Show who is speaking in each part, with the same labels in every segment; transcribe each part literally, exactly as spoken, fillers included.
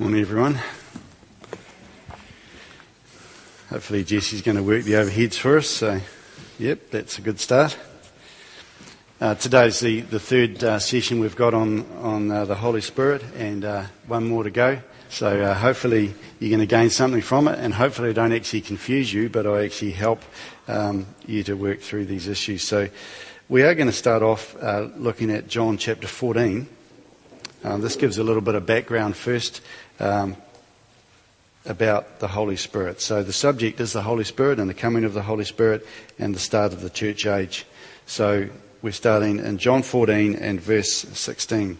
Speaker 1: Morning, everyone. Hopefully Jesse's going to work the overheads for us, so yep, that's a good start. Uh, today's the, the third uh, session we've got on, on uh, the Holy Spirit, and uh, one more to go. So uh, hopefully you're going to gain something from it, and hopefully I don't actually confuse you, but I actually help um, you to work through these issues. So we are going to start off uh, looking at John chapter fourteen. Uh, this gives a little bit of background first um, about the Holy Spirit. So the subject is the Holy Spirit and the coming of the Holy Spirit and the start of the church age. So we're starting in John fourteen and verse sixteen.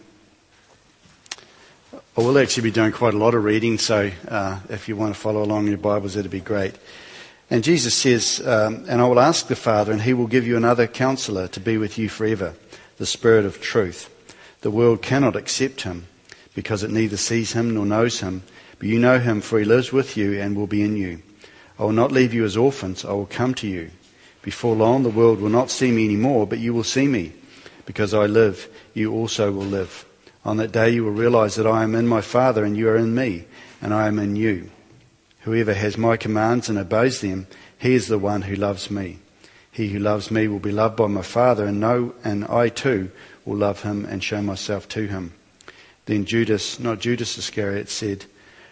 Speaker 1: I will actually be doing quite a lot of reading, so uh, if you want to follow along in your Bibles, that'd be great. And Jesus says, um, and I will ask the Father, and he will give you another counselor to be with you forever, the Spirit of truth. The world cannot accept him, because it neither sees him nor knows him. But you know him, for he lives with you and will be in you. I will not leave you as orphans, I will come to you. Before long the world will not see me anymore, but you will see me. Because I live, you also will live. On that day you will realize that I am in my Father, and you are in me, and I am in you. Whoever has my commands and obeys them, he is the one who loves me. He who loves me will be loved by my Father, and know, and I too will love him and show myself to him. Then Judas, not Judas Iscariot, said,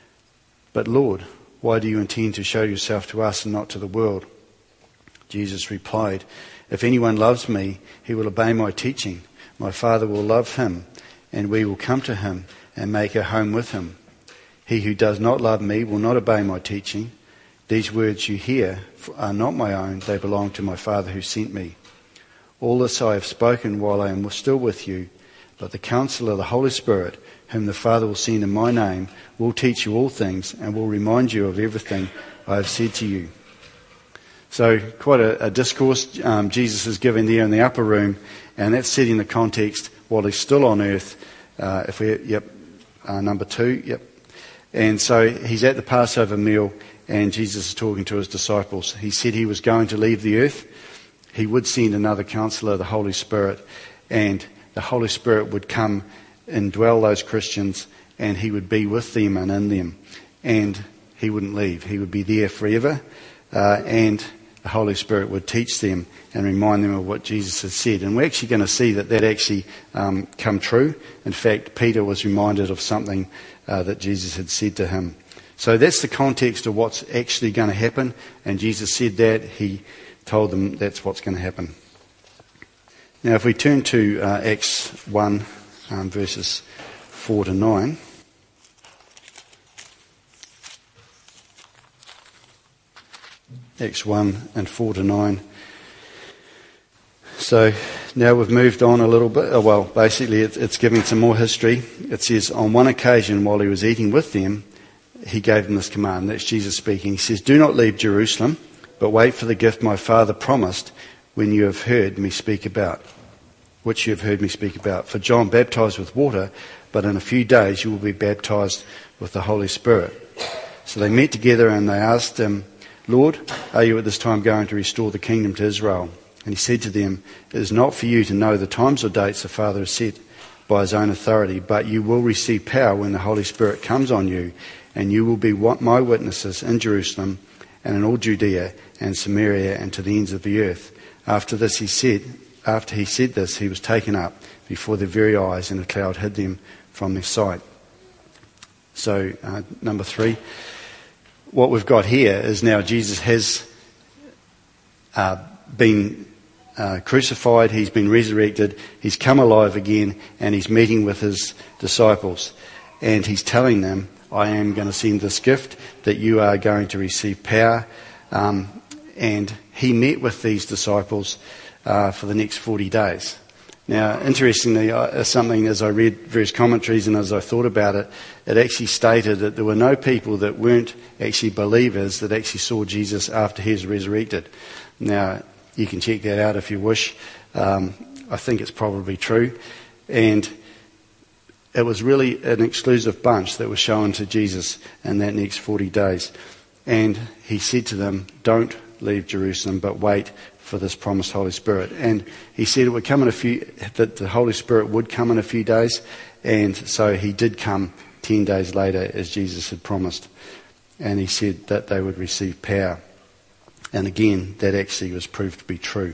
Speaker 1: But Lord, why do you intend to show yourself to us and not to the world? Jesus replied, If anyone loves me, he will obey my teaching. My Father will love him, and we will come to him and make our home with him. He who does not love me will not obey my teaching. These words you hear are not my own, they belong to my Father who sent me. All this I have spoken while I am still with you, but the Counselor, the Holy Spirit, whom the Father will send in my name, will teach you all things and will remind you of everything I have said to you. So quite a, a discourse um, Jesus is giving there in the upper room, and that's setting the context while he's still on earth. Uh, if we, yep, uh, number two, yep. And so he's at the Passover meal, and Jesus is talking to his disciples. He said he was going to leave the earth. He would send another counselor, the Holy Spirit, and the Holy Spirit would come and dwell those Christians, and he would be with them and in them. And he wouldn't leave. He would be there forever, uh, and the Holy Spirit would teach them and remind them of what Jesus had said. And we're actually going to see that that actually um, come true. In fact, Peter was reminded of something uh, that Jesus had said to him. So that's the context of what's actually going to happen. And Jesus said that. He told them that's what's going to happen. Now, if we turn to uh, Acts one, um, verses four to nine. Acts one and four to nine. So now we've moved on a little bit. Oh, well, basically it's, it's giving some more history. It says, on one occasion while he was eating with them, he gave them this command. That's Jesus speaking. He says, Do not leave Jerusalem, but wait for the gift my Father promised when you have heard me speak about, which you have heard me speak about. For John baptized with water, but in a few days you will be baptized with the Holy Spirit. So they met together and they asked him, Lord, are you at this time going to restore the kingdom to Israel? And he said to them, It is not for you to know the times or dates the Father has set by his own authority, but you will receive power when the Holy Spirit comes on you, and you will be my witnesses in Jerusalem and in all Judea and Samaria and to the ends of the earth. After this he said, after he said this, he was taken up before their very eyes, and a cloud hid them from their sight. So, uh, number three. What we've got here is now Jesus has uh, been uh, crucified, he's been resurrected, he's come alive again, and he's meeting with his disciples. And he's telling them, I am going to send this gift, that you are going to receive power. Um, and he met with these disciples uh, for the next forty days. Now, interestingly, uh, something as I read various commentaries and as I thought about it, it actually stated that there were no people that weren't actually believers that actually saw Jesus after he was resurrected. Now, you can check that out if you wish. Um, I think it's probably true. And it was really an exclusive bunch that was shown to Jesus in that next forty days. And he said to them, don't leave Jerusalem, but wait for this promised Holy Spirit. And he said it would come in a few, that the Holy Spirit would come in a few days. And so he did come ten days later, as Jesus had promised. And he said that they would receive power. And again, that actually was proved to be true.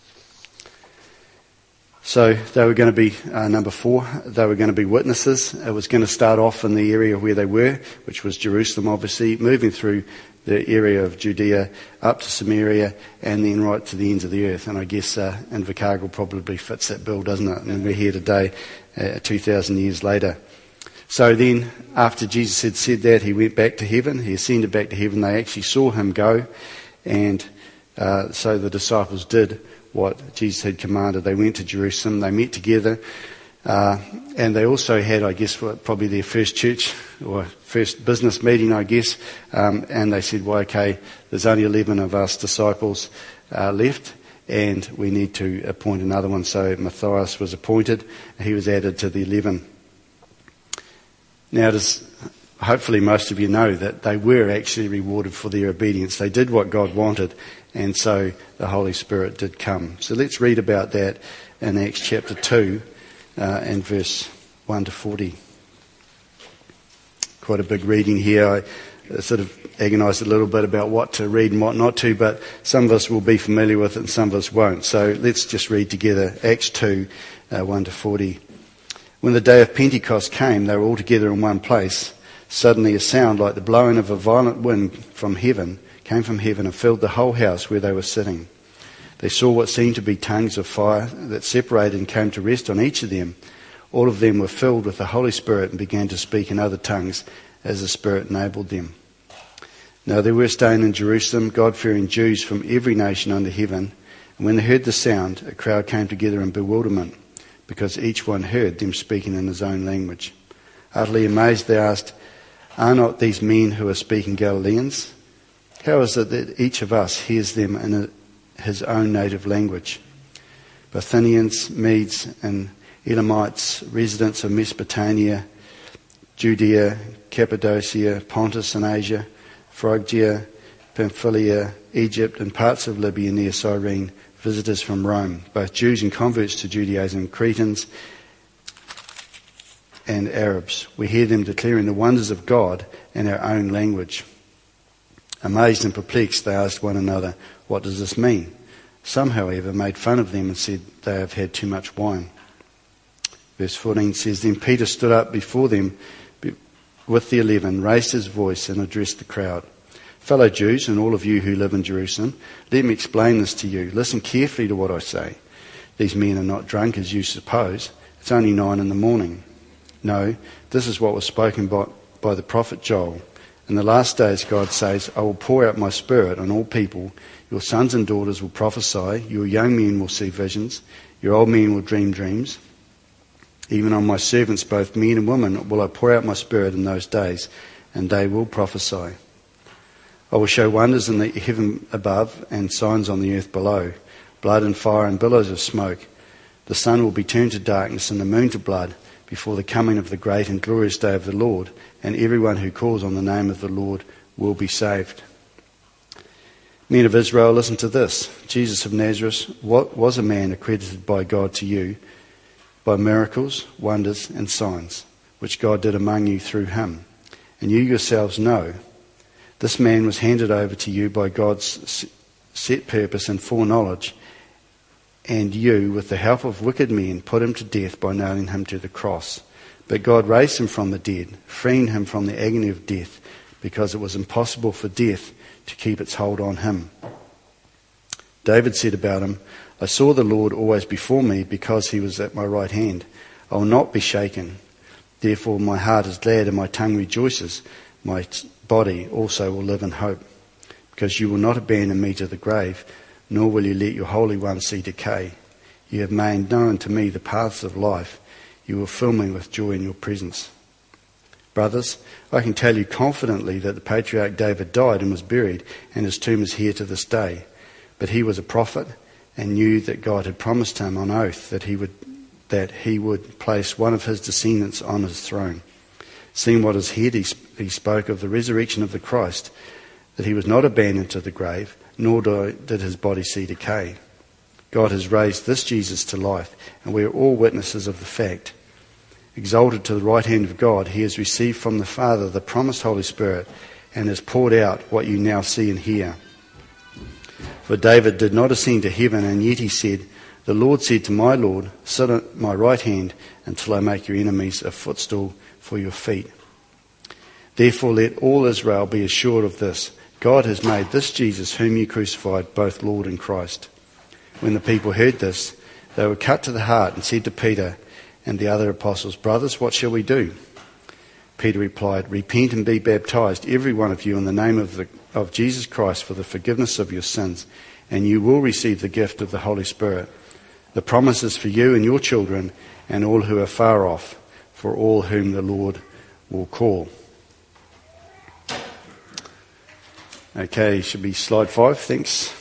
Speaker 1: So they were going to be, uh, number four, they were going to be witnesses. It was going to start off in the area where they were, which was Jerusalem, obviously, moving through the area of Judea up to Samaria and then right to the ends of the earth. And I guess uh, Invercargill probably fits that bill, doesn't it? And we're here today, uh, two thousand years later. So then, after Jesus had said that, he went back to heaven. He ascended back to heaven. They actually saw him go. And uh, so the disciples did what Jesus had commanded. They went to Jerusalem. They met together. Uh, and they also had, I guess, what, probably their first church or first business meeting, I guess. Um, and they said, well, okay, there's only eleven of us disciples uh, left, and we need to appoint another one. So Matthias was appointed. He was added to the eleven. Now, does, hopefully most of you know that they were actually rewarded for their obedience. They did what God wanted, and so the Holy Spirit did come. So let's read about that in Acts chapter two uh, and verse one to forty. Quite a big reading here. I sort of agonised a little bit about what to read and what not to, but some of us will be familiar with it and some of us won't. So let's just read together Acts two, uh, one to forty. When the day of Pentecost came, they were all together in one place. Suddenly a sound like the blowing of a violent wind from heaven came from heaven and filled the whole house where they were sitting. They saw what seemed to be tongues of fire that separated and came to rest on each of them. All of them were filled with the Holy Spirit and began to speak in other tongues as the Spirit enabled them. Now there were staying in Jerusalem God-fearing Jews from every nation under heaven. And when they heard the sound, a crowd came together in bewilderment, because each one heard them speaking in his own language. Utterly amazed, they asked, "Are not these men who are speaking Galileans? How is it that each of us hears them in a, his own native language?" Bithynians, Medes, and Elamites, residents of Mesopotamia, Judea, Cappadocia, Pontus and Asia, Phrygia, Pamphylia, Egypt, and parts of Libya near Cyrene, visitors from Rome, both Jews and converts to Judaism, Cretans and Arabs. We hear them declaring the wonders of God in our own language. Amazed and perplexed, they asked one another, "What does this mean?" Some, however, made fun of them and said they have had too much wine. Verse fourteen says, Then Peter stood up before them with the eleven, raised his voice and addressed the crowd. "Fellow Jews, and all of you who live in Jerusalem, let me explain this to you. Listen carefully to what I say. These men are not drunk as you suppose. It's only nine in the morning. No, this is what was spoken by, by the prophet Joel. In the last days, God says, I will pour out my spirit on all people. Your sons and daughters will prophesy. Your young men will see visions. Your old men will dream dreams. Even on my servants, both men and women, will I pour out my spirit in those days, and they will prophesy. I will show wonders in the heaven above and signs on the earth below, blood and fire and billows of smoke. The sun will be turned to darkness and the moon to blood before the coming of the great and glorious day of the Lord, and everyone who calls on the name of the Lord will be saved." Men of Israel, listen to this. Jesus of Nazareth was a man accredited by God to you by miracles, wonders and signs, which God did among you through him. And you yourselves know this man was handed over to you by God's set purpose and foreknowledge, and you, with the help of wicked men, put him to death by nailing him to the cross. But God raised him from the dead, freeing him from the agony of death, because it was impossible for death to keep its hold on him. David said about him, I saw the Lord always before me, because he was at my right hand. I will not be shaken. Therefore my heart is glad and my tongue rejoices. My body also will live in hope, because you will not abandon me to the grave, nor will you let your Holy One see decay. You have made known to me the paths of life. You will fill me with joy in your presence. Brothers, I can tell you confidently that the patriarch David died and was buried, and his tomb is here to this day. But he was a prophet and knew that God had promised him on oath that he would that he would place one of his descendants on his throne. Seeing what is heard, he, he spoke of the resurrection of the Christ, that he was not abandoned to the grave, nor did his body see decay. God has raised this Jesus to life, and we are all witnesses of the fact. exalted to the right hand of God, he has received from the Father the promised Holy Spirit and has poured out what you now see and hear. For David did not ascend to heaven, and yet he said, the Lord said to my Lord, sit at my right hand until I make your enemies a footstool for your feet. Therefore let all Israel be assured of this, God has made this Jesus whom you crucified both Lord and Christ. When the people heard this, they were cut to the heart and said to Peter and the other apostles, brothers, what shall we do? Peter replied, repent and be baptized, every one of you, in the name of, the, of Jesus Christ for the forgiveness of your sins, and you will receive the gift of the Holy Spirit. The promise is for you and your children and all who are far off, for all whom the Lord will call. Okay, should be slide five, thanks.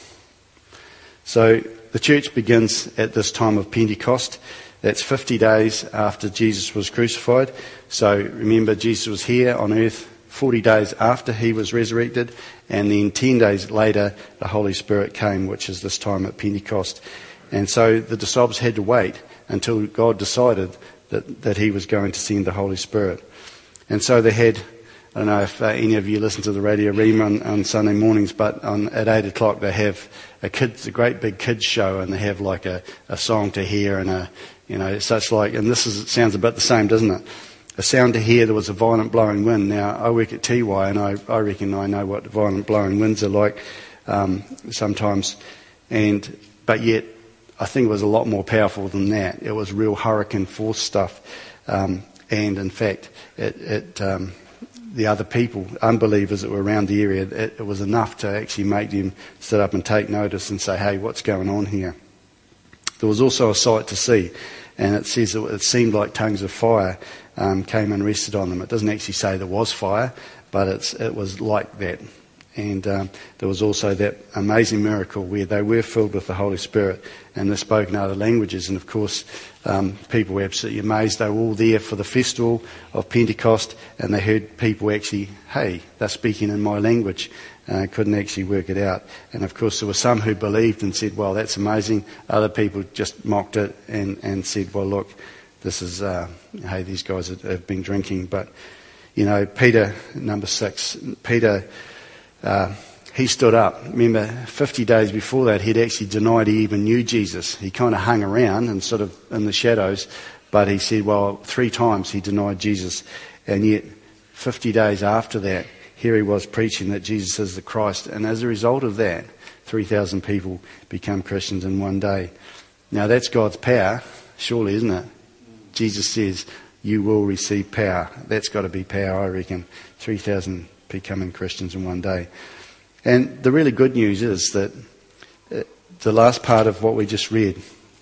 Speaker 1: So the church begins at this time of Pentecost. That's fifty days after Jesus was crucified. So remember, Jesus was here on earth forty days after he was resurrected, and then ten days later the Holy Spirit came, which is this time at Pentecost. And so the disciples had to wait until God decided that, that he was going to send the Holy Spirit. And so they had, I don't know if uh, any of you listen to the Radio Rhema on, on Sunday mornings, but on, at eight o'clock they have a kids, a great big kids show, and they have like a, a song to hear and a, you know, such like, and this is, it sounds a bit the same, doesn't it? A sound to hear, there was a violent blowing wind. Now, I work at T Y, and I, I reckon I know what violent blowing winds are like um, sometimes, and but yet I think it was a lot more powerful than that. It was real hurricane force stuff, um, and in fact, it, it um, the other people, unbelievers that were around the area, it, it was enough to actually make them sit up and take notice and say, hey, what's going on here? There was also a sight to see, and it says it, it seemed like tongues of fire um, came and rested on them. It doesn't actually say there was fire, but it's, it was like that. And um, there was also that amazing miracle where they were filled with the Holy Spirit and they spoke in other languages. And of course, um, people were absolutely amazed. They were all there for the festival of Pentecost, and they heard people actually, hey, they're speaking in my language. Uh, couldn't actually work it out. And of course, there were some who believed and said, well, that's amazing. Other people just mocked it and, and said, well, look, this is, uh, hey, these guys have, have been drinking. But, you know, Peter, number six, Peter... Uh, he stood up. Remember, fifty days before that, he'd actually denied he even knew Jesus. He kind of hung around and sort of in the shadows, but he said, well, three times he denied Jesus. And yet, fifty days after that, here he was preaching that Jesus is the Christ. And as a result of that, three thousand people become Christians in one day. Now, that's God's power, surely, isn't it? Jesus says, you will receive power. That's got to be power, I reckon. three thousand becoming Christians in one day. And the really good news is that the last part of what we just read,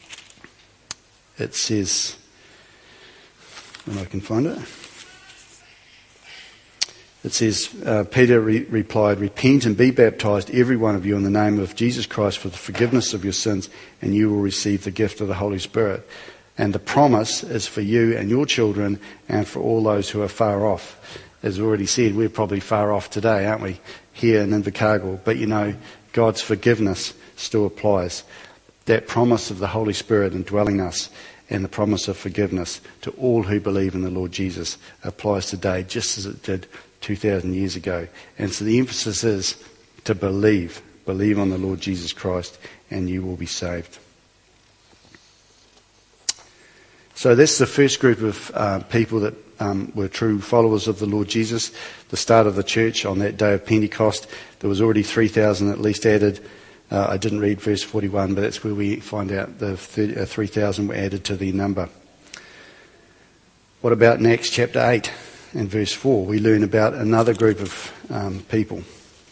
Speaker 1: it says, when I can find it, it says, uh, Peter re- replied, repent and be baptized, every one of you, in the name of Jesus Christ for the forgiveness of your sins, and you will receive the gift of the Holy Spirit. And the promise is for you and your children and for all those who are far off. As already said, we're probably far off today, aren't we, here in Invercargill? But you know, God's forgiveness still applies. That promise of the Holy Spirit indwelling us and the promise of forgiveness to all who believe in the Lord Jesus applies today just as it did two thousand years ago. And so the emphasis is to believe. Believe on the Lord Jesus Christ and you will be saved. So that's the first group of uh, people that Um, were true followers of the Lord Jesus. The start of the church on that day of Pentecost, there was already three thousand at least added. Uh, I didn't read verse forty-one, but that's where we find out the three thousand were added to the number. What about next, chapter eight and verse four? We learn about another group of um, people.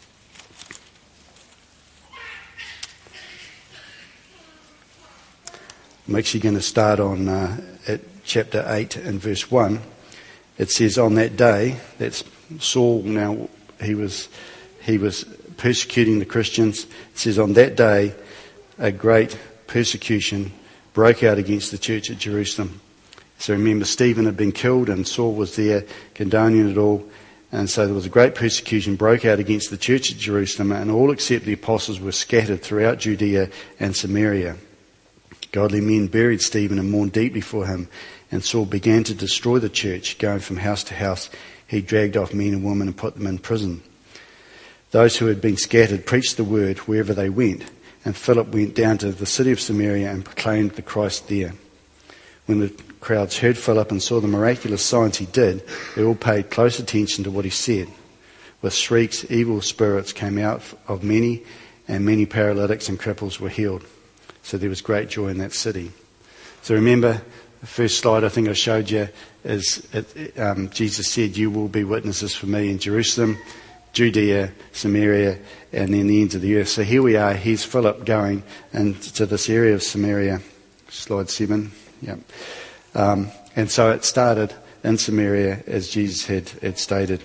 Speaker 1: I'm actually going to start on uh, at chapter eight and verse one. It says, on that day, that's Saul now, he was he was persecuting the Christians. It says, on that day, a great persecution broke out against the church at Jerusalem. So remember, Stephen had been killed and Saul was there condoning it all. And so there was a great persecution broke out against the church at Jerusalem, and all except the apostles were scattered throughout Judea and Samaria. Godly men buried Stephen and mourned deeply for him. And Saul began to destroy the church. Going from house to house, he dragged off men and women and put them in prison. Those who had been scattered preached the word wherever they went, and Philip went down to the city of Samaria and proclaimed the Christ there. When the crowds heard Philip and saw the miraculous signs he did, they all paid close attention to what he said. With shrieks, evil spirits came out of many, and many paralytics and cripples were healed. So there was great joy in that city. So remember, the first slide I think I showed you is it, um, Jesus said, "You will be witnesses for me in Jerusalem, Judea, Samaria, and then the ends of the earth." So here we are. Here's Philip going into this area of Samaria. Slide seven. Yep. Um, and so it started in Samaria as Jesus had, had stated.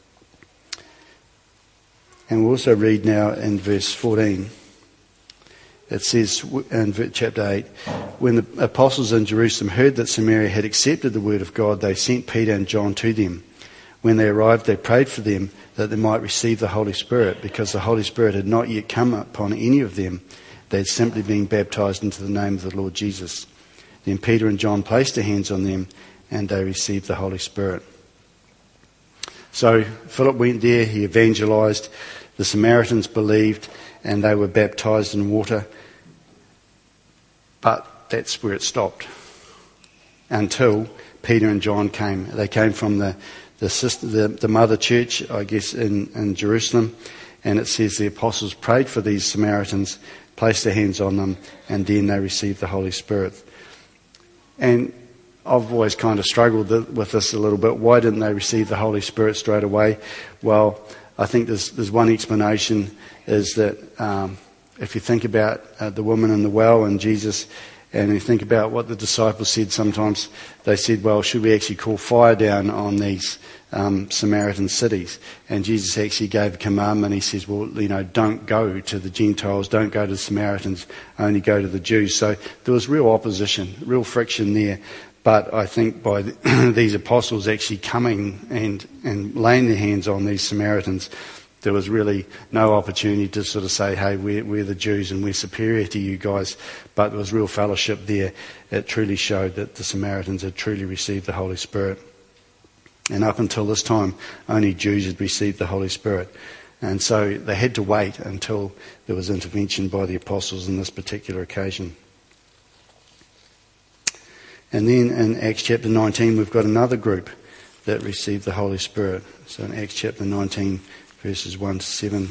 Speaker 1: And we'll also read now in verse fourteen. It says in chapter eight, when the apostles in Jerusalem heard that Samaria had accepted the word of God, they sent Peter and John to them. When they arrived, they prayed for them that they might receive the Holy Spirit, because the Holy Spirit had not yet come upon any of them. They had simply been baptized into the name of the Lord Jesus. Then Peter and John placed their hands on them, and they received the Holy Spirit. So Philip went there, he evangelized, the Samaritans believed, and they were baptized in water. But that's where it stopped, until Peter and John came. They came from the the, sister, the, the mother church, I guess, in, in Jerusalem, and it says the apostles prayed for these Samaritans, placed their hands on them, and then they received the Holy Spirit. And I've always kind of struggled with this a little bit. Why didn't they receive the Holy Spirit straight away? Well, I think there's, there's one explanation, is that um, if you think about uh, the woman in the well and Jesus, and you think about what the disciples said sometimes, they said, well, should we actually call fire down on these um, Samaritan cities? And Jesus actually gave a commandment. He says, well, you know, don't go to the Gentiles, don't go to the Samaritans, only go to the Jews. So there was real opposition, real friction there. But I think by the, these apostles actually coming and, and laying their hands on these Samaritans, there was really no opportunity to sort of say, hey, we're, we're the Jews and we're superior to you guys. But there was real fellowship there. It truly showed that the Samaritans had truly received the Holy Spirit. And up until this time, only Jews had received the Holy Spirit. And so they had to wait until there was intervention by the apostles on this particular occasion. And then in Acts chapter nineteen, we've got another group that received the Holy Spirit. So in Acts chapter nineteen, verses one to seven.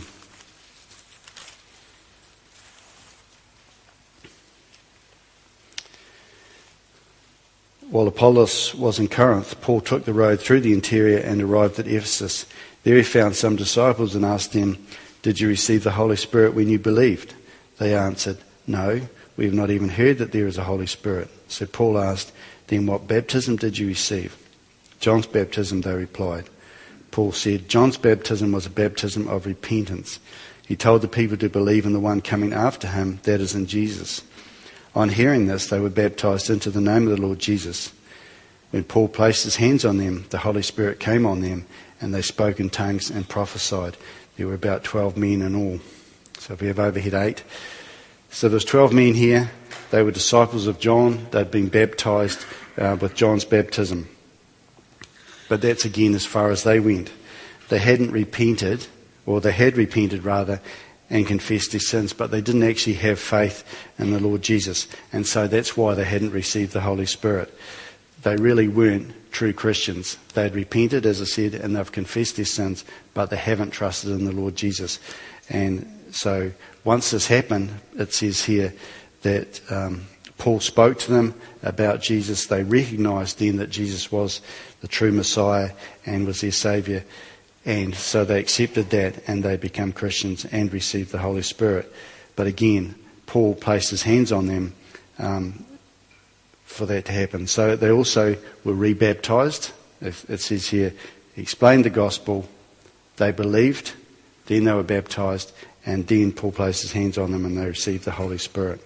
Speaker 1: While Apollos was in Corinth, Paul took the road through the interior and arrived at Ephesus. There he found some disciples and asked them, "Did you receive the Holy Spirit when you believed?" They answered, "No, we have not even heard that there is a Holy Spirit." So Paul asked, "Then what baptism did you receive?" "John's baptism," they replied. Paul said, "John's baptism was a baptism of repentance. He told the people to believe in the one coming after him, that is, in Jesus." On hearing this, they were baptized into the name of the Lord Jesus. When Paul placed his hands on them, the Holy Spirit came on them, and they spoke in tongues and prophesied. There were about twelve men in all. So if we have overhead eight. So there's twelve men here. They were disciples of John. They'd been baptized uh, with John's baptism. But that's again as far as they went. They hadn't repented, or they had repented rather, and confessed their sins, but they didn't actually have faith in the Lord Jesus. And so that's why they hadn't received the Holy Spirit. They really weren't true Christians. They had repented, as I said, and they've confessed their sins, but they haven't trusted in the Lord Jesus. And so once this happened, it says here that um, Paul spoke to them about Jesus. They recognised then that Jesus was the true Messiah and was their Saviour. And so they accepted that, and they became Christians and received the Holy Spirit. But again, Paul placed his hands on them um, for that to happen. So they also were rebaptized. It says here, he explained the gospel, they believed, then they were baptized, and then Paul placed his hands on them and they received the Holy Spirit.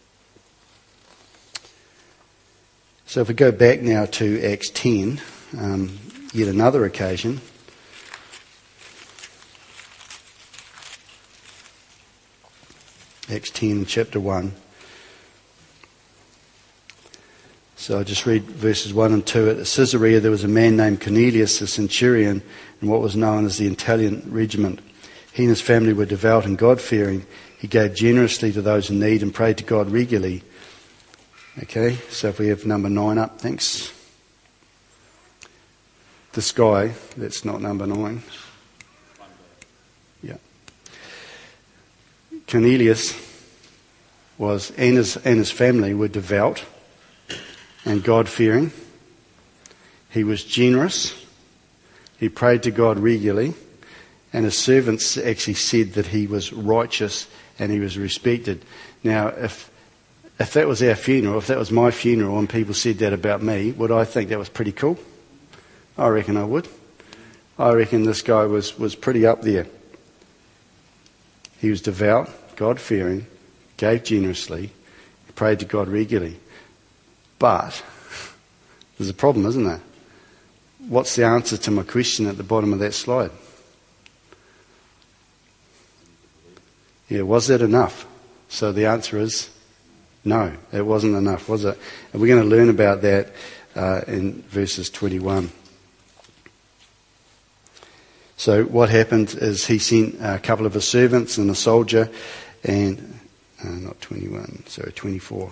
Speaker 1: So if we go back now to Acts ten, um, yet another occasion. Acts ten, chapter one. So I'll just read verses one and two. At Caesarea there was a man named Cornelius, a centurion, in what was known as the Italian regiment. He and his family were devout and God-fearing. He gave generously to those in need and prayed to God regularly. Okay, so if we have number nine up, thanks. This guy, that's not number nine. Yeah. Cornelius was, and his, and his family were devout and God-fearing. He was generous. He prayed to God regularly. And his servants actually said that he was righteous and he was respected. Now, if if that was our funeral, if that was my funeral and people said that about me, would I think that was pretty cool? I reckon I would. I reckon this guy was, was pretty up there. He was devout, God-fearing, gave generously, prayed to God regularly. But there's a problem, isn't there? What's the answer to my question at the bottom of that slide? Yeah, was that enough? So the answer is no, it wasn't enough, was it? And we're going to learn about that uh, in verses twenty-one. So what happened is he sent a couple of his servants and a soldier and, uh, not twenty-one, sorry, twenty-four.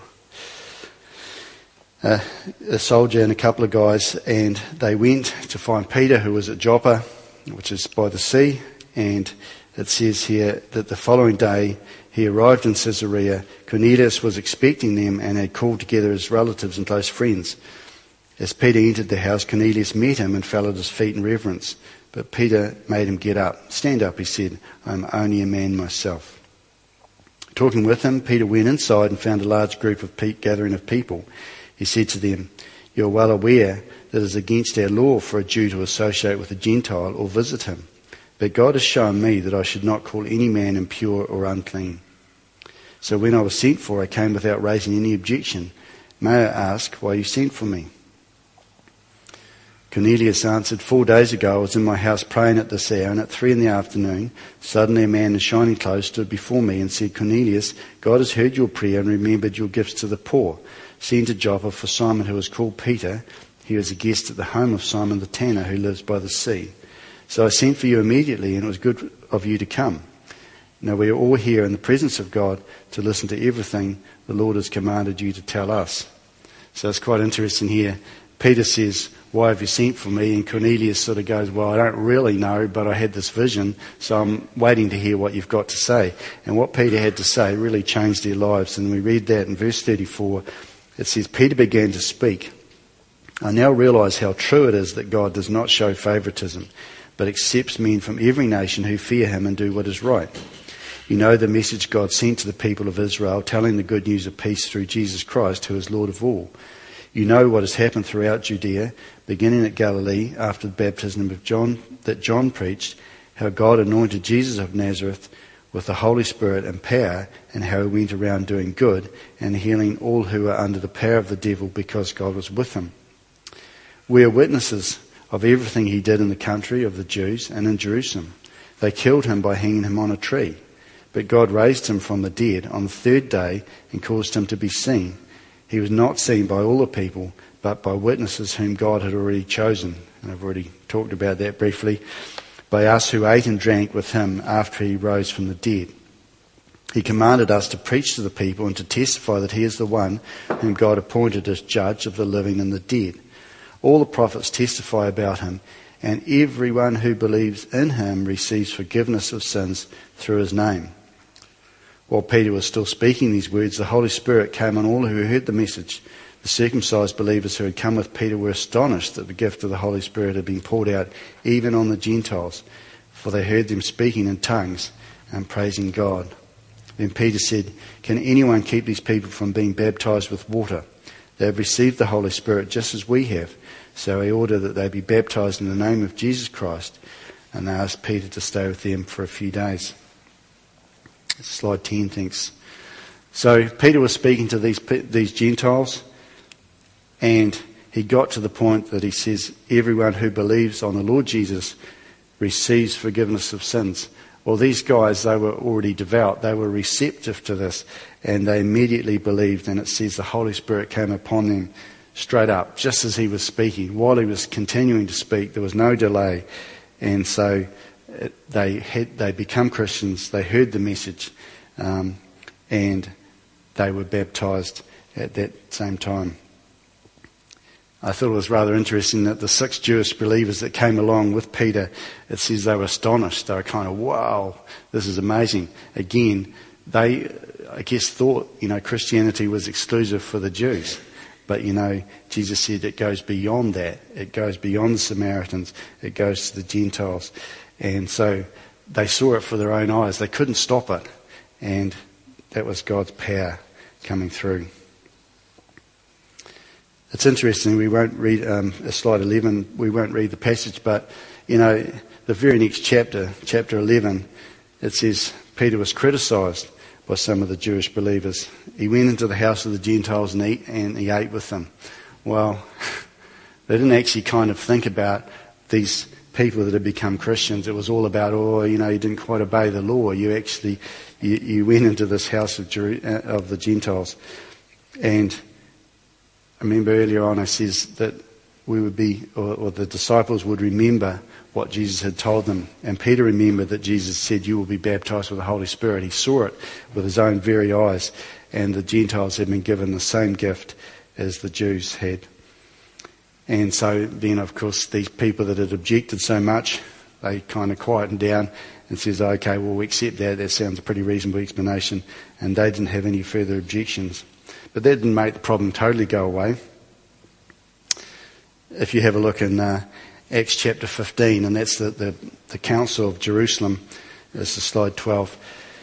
Speaker 1: Uh, a soldier and a couple of guys, and they went to find Peter, who was at Joppa, which is by the sea, and it says here that the following day he arrived in Caesarea. Cornelius was expecting them and had called together his relatives and close friends. As Peter entered the house, Cornelius met him and fell at his feet in reverence. But Peter made him get up. "Stand up," he said. "I am only a man myself." Talking with him, Peter went inside and found a large group of pe- gathering of people. He said to them, "You are well aware that it is against our law for a Jew to associate with a Gentile or visit him. But God has shown me that I should not call any man impure or unclean. So when I was sent for, I came without raising any objection. May I ask why you sent for me?" Cornelius answered, "Four days ago I was in my house praying at this hour, and at three in the afternoon, suddenly a man in shining clothes stood before me and said, 'Cornelius, God has heard your prayer and remembered your gifts to the poor. Send to Joppa for Simon, who is called Peter. He is a guest at the home of Simon the tanner, who lives by the sea.' So I sent for you immediately, and it was good of you to come. Now we are all here in the presence of God to listen to everything the Lord has commanded you to tell us." So it's quite interesting here. Peter says, "Why have you sent for me?" And Cornelius sort of goes, "Well, I don't really know, but I had this vision, so I'm waiting to hear what you've got to say." And what Peter had to say really changed their lives. And we read that in verse thirty-four. It says, "Peter began to speak. I now realize how true it is that God does not show favoritism, but accepts men from every nation who fear him and do what is right. You know the message God sent to the people of Israel, telling the good news of peace through Jesus Christ, who is Lord of all. You know what has happened throughout Judea, beginning at Galilee, after the baptism of John that John preached, how God anointed Jesus of Nazareth with the Holy Spirit and power, and how he went around doing good and healing all who were under the power of the devil, because God was with him. We are witnesses of everything he did in the country of the Jews and in Jerusalem. They killed him by hanging him on a tree, but God raised him from the dead on the third day and caused him to be seen. He was not seen by all the people, but by witnesses whom God had already chosen." And I've already talked about that briefly. "By us who ate and drank with him after he rose from the dead. He commanded us to preach to the people and to testify that he is the one whom God appointed as judge of the living and the dead. All the prophets testify about him, and everyone who believes in him receives forgiveness of sins through his name." While Peter was still speaking these words, the Holy Spirit came on all who heard the message. The circumcised believers who had come with Peter were astonished that the gift of the Holy Spirit had been poured out even on the Gentiles, for they heard them speaking in tongues and praising God. Then Peter said, "Can anyone keep these people from being baptized with water? They have received the Holy Spirit just as we have." So he ordered that they be baptized in the name of Jesus Christ, and they asked Peter to stay with them for a few days. Slide ten, thanks. So Peter was speaking to these these Gentiles, and he got to the point that he says, everyone who believes on the Lord Jesus receives forgiveness of sins. Well, these guys, they were already devout. They were receptive to this, and they immediately believed, and it says the Holy Spirit came upon them straight up, just as he was speaking. While he was continuing to speak, there was no delay. And so it, they had they become Christians, they heard the message, um, and they were baptised at that same time. I thought it was rather interesting that the six Jewish believers that came along with Peter, it says they were astonished. They were kind of, wow, this is amazing. Again, they, I guess, thought, you know, Christianity was exclusive for the Jews. But, you know, Jesus said it goes beyond that. It goes beyond the Samaritans. It goes to the Gentiles. And so they saw it for their own eyes. They couldn't stop it. And that was God's power coming through. It's interesting, we won't read um, slide eleven, we won't read the passage, but, you know, the very next chapter, chapter eleven, it says Peter was criticised by some of the Jewish believers. He went into the house of the Gentiles and, eat, and he ate with them. Well, they didn't actually kind of think about these people that had become Christians. It was all about, oh, you know, you didn't quite obey the law. You actually, you, you went into this house of, Jeru- of the Gentiles. And I remember earlier on I says that we would be, or, or the disciples would remember what Jesus had told them. And Peter remembered that Jesus said, you will be baptised with the Holy Spirit. He saw it with his own very eyes. And the Gentiles had been given the same gift as the Jews had. And so then, of course, these people that had objected so much, they kind of quietened down and says, okay, well, we accept that. That sounds a pretty reasonable explanation. And they didn't have any further objections. But that didn't make the problem totally go away. If you have a look in uh, Acts chapter fifteen, and that's the, the, the Council of Jerusalem, this is slide twelve.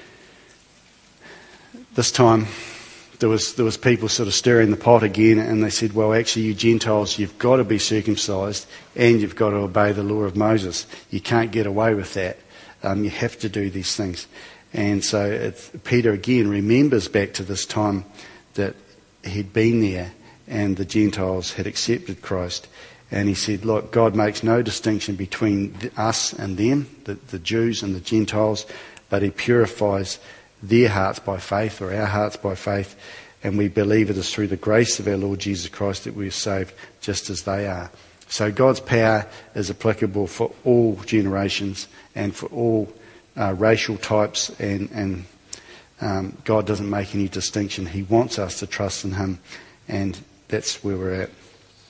Speaker 1: This time there was there was people sort of stirring the pot again, and they said, well, actually, you Gentiles, you've got to be circumcised and you've got to obey the law of Moses. You can't get away with that. Um, you have to do these things. And so it's, Peter again remembers back to this time that he'd been there and the Gentiles had accepted Christ. And he said, look, God makes no distinction between us and them, the, the Jews and the Gentiles, but he purifies their hearts by faith, or our hearts by faith, and we believe it is through the grace of our Lord Jesus Christ that we are saved just as they are. So God's power is applicable for all generations and for all uh, racial types, and, and um, God doesn't make any distinction. He wants us to trust in him, and that's where we're at.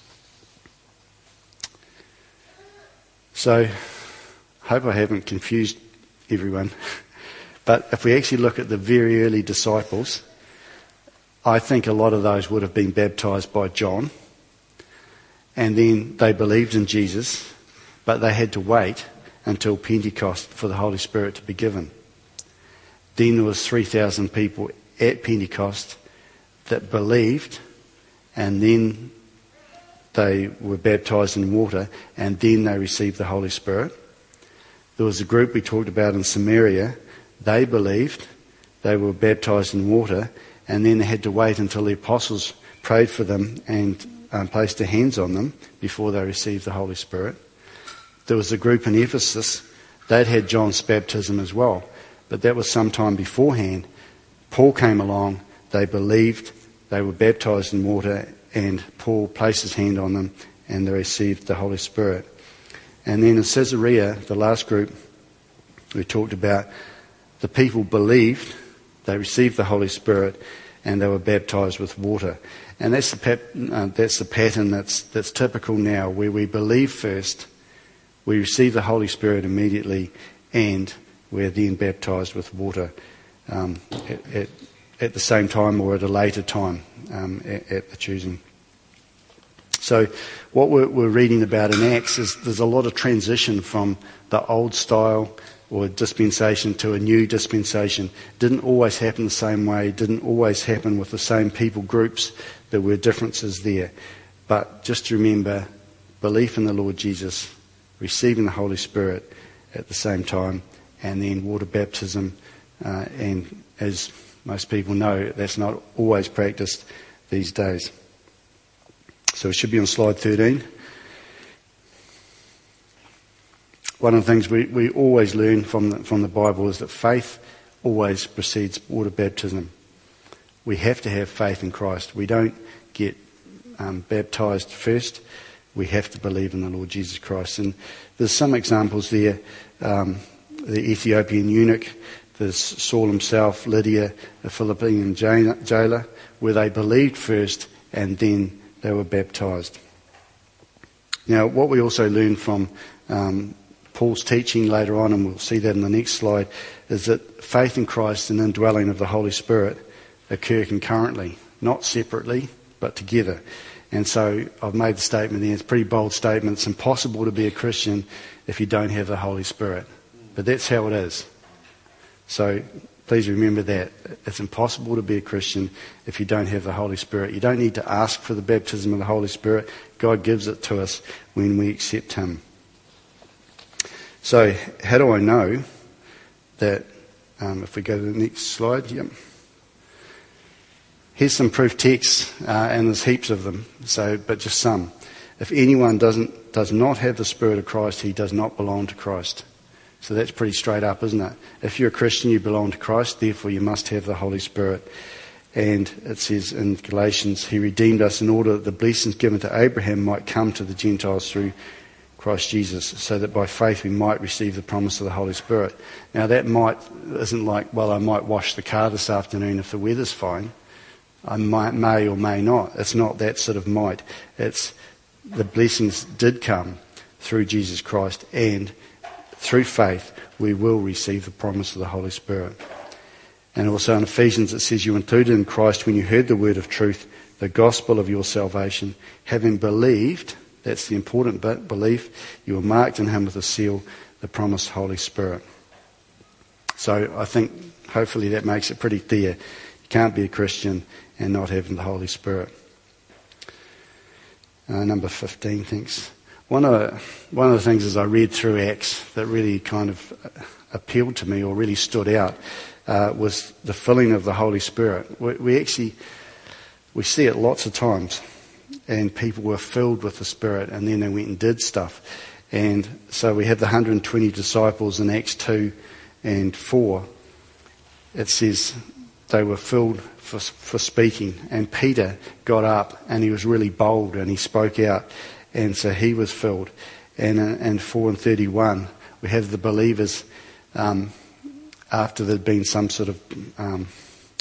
Speaker 1: So, hope I haven't confused everyone. But if we actually look at the very early disciples, I think a lot of those would have been baptised by John. And then they believed in Jesus, but they had to wait until Pentecost for the Holy Spirit to be given. Then there was three thousand people at Pentecost that believed, and then they were baptised in water, and then they received the Holy Spirit. There was a group we talked about in Samaria. They believed, they were baptised in water, and then they had to wait until the apostles prayed for them and um, placed their hands on them before they received the Holy Spirit. There was a group in Ephesus, they'd had John's baptism as well, but that was some time beforehand. Paul came along, they believed, they were baptised in water, and Paul placed his hand on them and they received the Holy Spirit. And then in Caesarea, the last group we talked about, the people believed, they received the Holy Spirit, and they were baptised with water. And that's the pap- uh, that's the pattern that's that's typical now, where we believe first, we receive the Holy Spirit immediately, and we're then baptised with water um, at, at, at the same time or at a later time um, at, at the choosing. So what we're, we're reading about in Acts is there's a lot of transition from the old style or dispensation to a new dispensation. Didn't always happen the same way, didn't always happen with the same people groups. There were differences there. But just remember, belief in the Lord Jesus, receiving the Holy Spirit at the same time, and then water baptism. Uh, and as most people know, that's not always practiced these days. So it should be on slide thirteen. One of the things we, we always learn from the, from the Bible is that faith always precedes water baptism. We have to have faith in Christ. We don't get um, baptised first, we have to believe in the Lord Jesus Christ. And there's some examples there. Um, the Ethiopian eunuch, there's Saul himself, Lydia, the Philippian jailer, where they believed first and then they were baptised. Now, what we also learn from um, Paul's teaching later on, and we'll see that in the next slide, is that faith in Christ and indwelling of the Holy Spirit occur concurrently, not separately, but together. And so I've made the statement there, it's a pretty bold statement. It's impossible to be a Christian if you don't have the Holy Spirit. But that's how it is. So please remember that. It's impossible to be a Christian if you don't have the Holy Spirit. You don't need to ask for the baptism of the Holy Spirit. God gives it to us when we accept Him. So how do I know that, um, if we go to the next slide, yep. Here's some proof texts, uh, and there's heaps of them, so but just some. If anyone doesn't does not have the Spirit of Christ, he does not belong to Christ. So that's pretty straight up, isn't it? If you're a Christian, you belong to Christ, therefore you must have the Holy Spirit. And it says in Galatians, He redeemed us in order that the blessings given to Abraham might come to the Gentiles through Christ Jesus, so that by faith we might receive the promise of the Holy Spirit. Now that might isn't like, well, I might wash the car this afternoon if the weather's fine. I might, may or may not. It's not that sort of might. It's the blessings did come through Jesus Christ, and through faith we will receive the promise of the Holy Spirit. And also in Ephesians it says, you included in Christ when you heard the word of truth, the gospel of your salvation, having believed, that's the important bit, belief, you were marked in Him with a seal, the promised Holy Spirit. So I think hopefully that makes it pretty clear. You can't be a Christian and not having the Holy Spirit. Uh, number fifteen, thanks. One of, the, one of the things as I read through Acts that really kind of appealed to me or really stood out uh, was the filling of the Holy Spirit. We, we actually, we see it lots of times, and people were filled with the Spirit and then they went and did stuff. And so we have the one hundred twenty disciples in Acts two and four. It says they were filled for, for speaking, and Peter got up and he was really bold and he spoke out, and so he was filled. And in four and thirty-one we have the believers um, after there'd been some sort of um,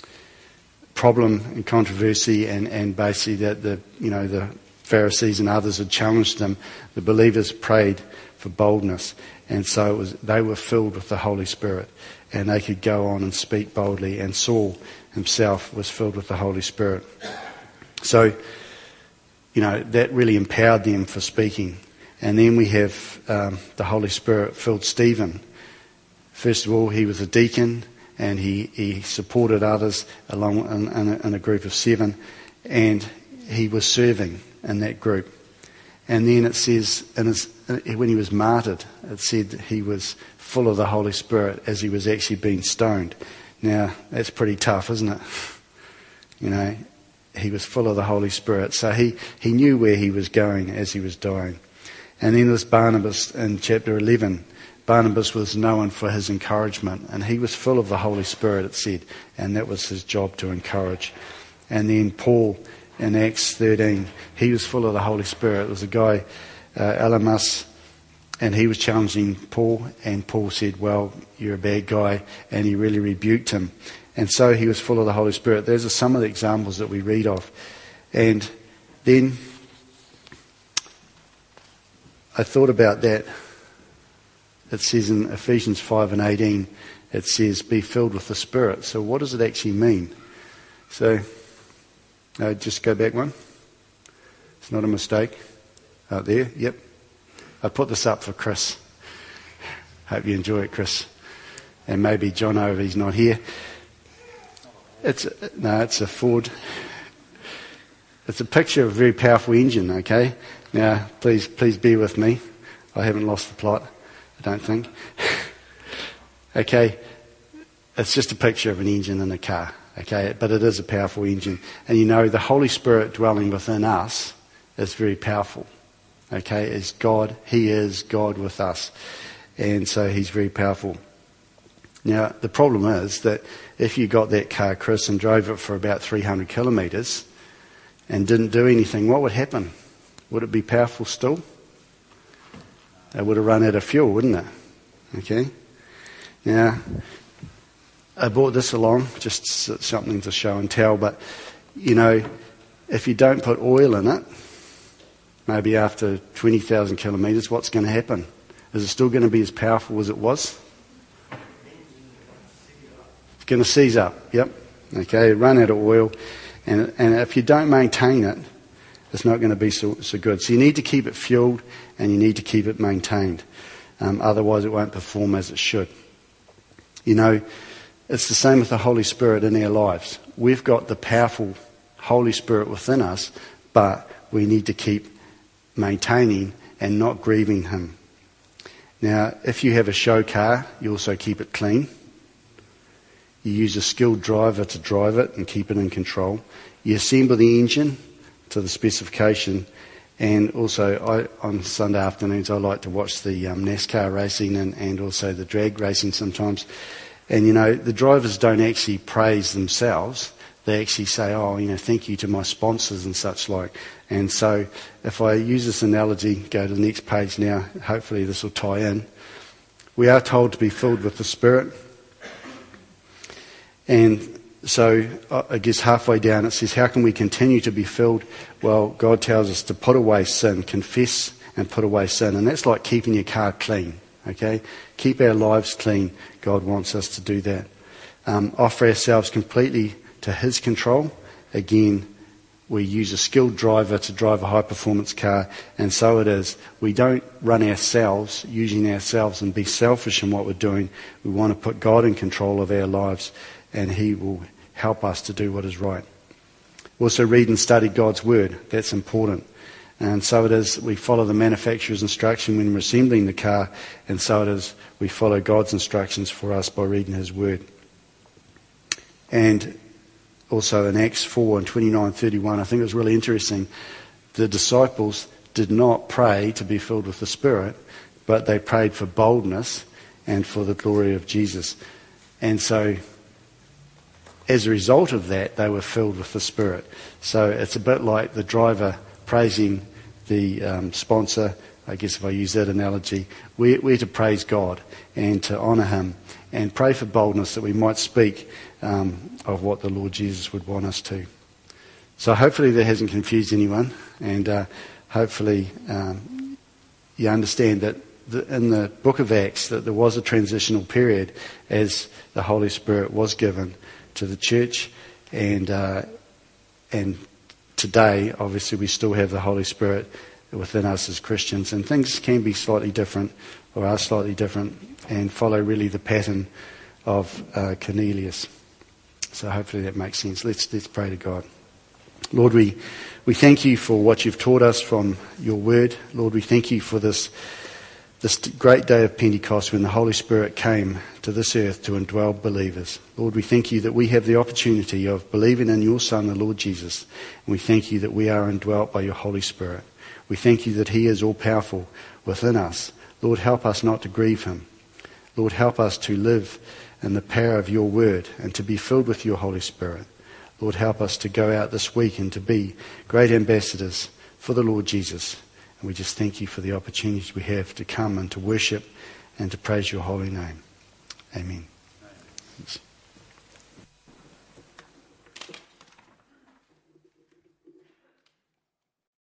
Speaker 1: problem and controversy, and, and basically that the you know the Pharisees and others had challenged them. The believers prayed for boldness, and so it was they were filled with the Holy Spirit, and they could go on and speak boldly. And Saul himself was filled with the Holy Spirit. So, you know, that really empowered them for speaking. And then we have um, the Holy Spirit filled Stephen. First of all, he was a deacon, and he, he supported others along in, in, a, in a group of seven, and he was serving in that group. And then it says, in his, when he was martyred, it said that he was full of the Holy Spirit as he was actually being stoned. Now, that's pretty tough, isn't it? You know, he was full of the Holy Spirit. So he, he knew where he was going as he was dying. And then there's Barnabas in chapter eleven. Barnabas was known for his encouragement, and he was full of the Holy Spirit, it said, and that was his job, to encourage. And then Paul in Acts thirteen, he was full of the Holy Spirit. There was a guy, uh, Elymas, and he was challenging Paul, and Paul said, well, you're a bad guy, and he really rebuked him. And so he was full of the Holy Spirit. Those are some of the examples that we read of. And then I thought about that. It says in Ephesians five and eighteen, it says, be filled with the Spirit. So what does it actually mean? So, uh, just go back one. It's not a mistake. Out there, yep. I put this up for Chris. Hope you enjoy it, Chris. And maybe John over, he's not here. It's a, no, it's a Ford. It's a picture of a very powerful engine, okay? Now, please, please bear with me. I haven't lost the plot, I don't think. Okay, it's just a picture of an engine in a car, okay? But it is a powerful engine. And you know, the Holy Spirit dwelling within us is very powerful, okay? It's God, He is God with us. And so He's very powerful. Now, the problem is that if you got that car, Chris, and drove it for about three hundred kilometres, and didn't do anything, what would happen? Would it be powerful still? It would have run out of fuel, wouldn't it? Okay. Now, I brought this along, just something to show and tell, but, you know, if you don't put oil in it, maybe after twenty thousand kilometres, what's going to happen? Is it still going to be as powerful as it was? It's going to seize up, yep. Okay, run out of oil, and, and if you don't maintain it, it's not going to be so, so good. So you need to keep it fueled, and you need to keep it maintained. Um, otherwise it won't perform as it should. You know, it's the same with the Holy Spirit in our lives. We've got the powerful Holy Spirit within us, but we need to keep maintaining and not grieving him. Now, if you have a show car, you also keep it clean. You use a skilled driver to drive it and keep it in control. You assemble the engine to the specification, and also I, on Sunday afternoons I like to watch the um, NASCAR racing and, and also the drag racing sometimes. And you know, the drivers don't actually praise themselves. They actually say, oh, you know, thank you to my sponsors and such like. And so if I use this analogy, go to the next page now, hopefully this will tie in. We are told to be filled with the Spirit. And so I guess halfway down it says, how can we continue to be filled? Well, God tells us to put away sin, confess and put away sin. And that's like keeping your car clean, okay? Keep our lives clean. God wants us to do that. Um, offer ourselves completely to his control. Again, we use a skilled driver to drive a high-performance car, and so it is. We don't run ourselves, using ourselves and be selfish in what we're doing. We want to put God in control of our lives, and he will help us to do what is right. We also read and study God's word. That's important. And so it is, we follow the manufacturer's instruction when we're assembling the car, and so it is, we follow God's instructions for us by reading his word. And also in Acts four and twenty-nine thirty-one, I think it was really interesting. The disciples did not pray to be filled with the Spirit, but they prayed for boldness and for the glory of Jesus. And so as a result of that, they were filled with the Spirit. So it's a bit like the driver praising the um, sponsor. I guess if I use that analogy, we're, we're to praise God and to honour him and pray for boldness that we might speak um, of what the Lord Jesus would want us to. So hopefully that hasn't confused anyone, and uh, hopefully um, you understand that the, in the book of Acts that there was a transitional period as the Holy Spirit was given to the church, and uh, and today obviously we still have the Holy Spirit within us as Christians, and things can be slightly different or are slightly different and follow really the pattern of uh, Cornelius. So hopefully that makes sense. Let's let's pray to God. Lord, we we thank you for what you've taught us from your word. Lord, we thank you for this this great day of Pentecost when the Holy Spirit came to this earth to indwell believers. Lord, we thank you that we have the opportunity of believing in your Son, the Lord Jesus. And we thank you that we are indwelt by your Holy Spirit. We thank you that he is all-powerful within us. Lord, help us not to grieve him. Lord, help us to live in the power of your word and to be filled with your Holy Spirit. Lord, help us to go out this week and to be great ambassadors for the Lord Jesus. And we just thank you for the opportunities we have to come and to worship and to praise your holy name. Amen. Amen.